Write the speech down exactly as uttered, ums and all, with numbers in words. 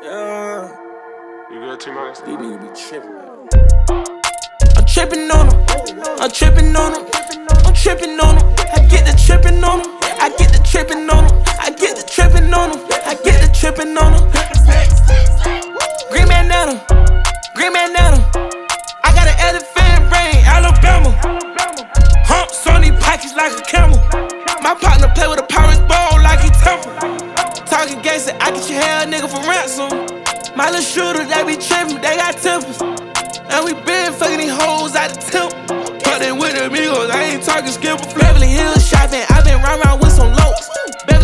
Yeah. You good, T-Max? These niggas be tripping, man. I'm tripping on them. I'm tripping on them. I'm tripping on them. I get the tripping on them. I get the tripping on them. I get the tripping on them. I get the tripping on them. Green bandana. Green bandana. I got an elephant brain, Alabama. Humps on these pockets like a camel. My partner play with a Pirates ball like he Temple. Talking gangsta, I get your hair nigga for ransom. My little shooter, they be trippin', they got tempers. And we been fucking these hoes out the temp. Cuttin' with the amigos, I ain't talking skipper. Beverly Hills shopping, I been round round with some locs.